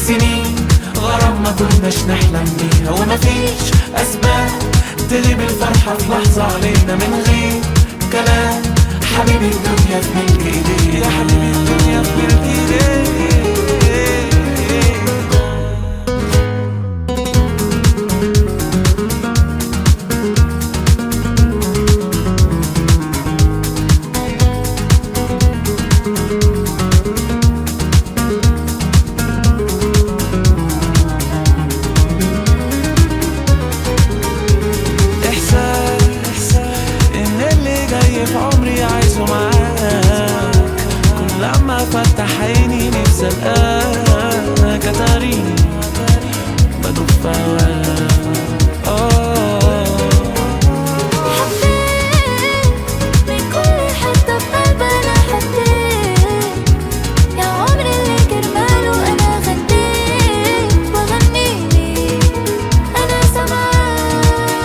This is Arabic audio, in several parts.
سنين غرام ما كناش نحلم بيها، ومفيش أسباب تغيب الفرحة في لحظة علينا من غير كلام. حبيبي الدنيا في ملك ايديك، يا حبيبي الدنيا في ملك ايديك. في عمري عايزه معاك، كل لما فتح عيني نفسي القاك، اتاريني بدوب في حبيت من كل حتة في قلبي أنا حبيت، يا عمري اللي كرماله أنا غنيت وغنيلي أنا سمعت.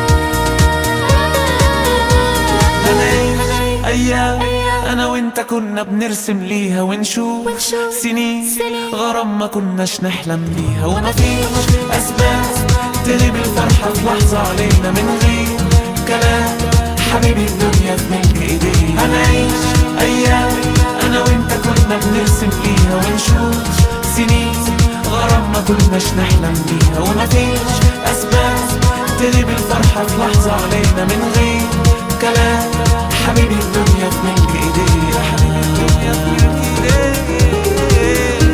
أيام أنا وإنت كنا بنرسم ليها ونشوف سنين غرام ما كناش نحلم بيها، ومفيش أسباب تغيب الفرحة في لحظة علينا من غير كلام. حبيبي الدنيا في ملك ايديك، هنعيش أيام أنا وإنت كنا بنرسم ليها ونشوف سنين غرام ما كناش نحلم بيها، ومفيش أسباب تغيب الفرحة في لحظة علينا من غير كلام. حبيبي الدنيا في ملك ايديك، يا حبيبي الدنيا في ملك ايديك.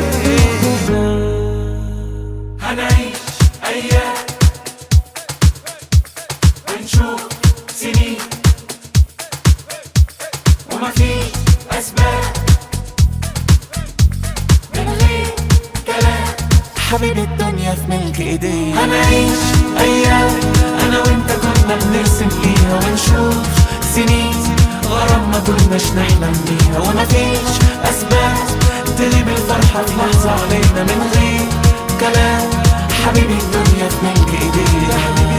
هنعيش ايام ونشوف سنين، ومفيش اسباب من غير كلام. حبيبي الدنيا في ملك ايديك، هنعيش ايام انا وانت كنا بنرسم ليها ونشوف سنين غرام ما كناش نحلم بيها، ومفيش أسباب تغيب الفرحة في لحظة علينا من غير كلام. حبيبي الدنيا في ملك ايديك، يا حبيبي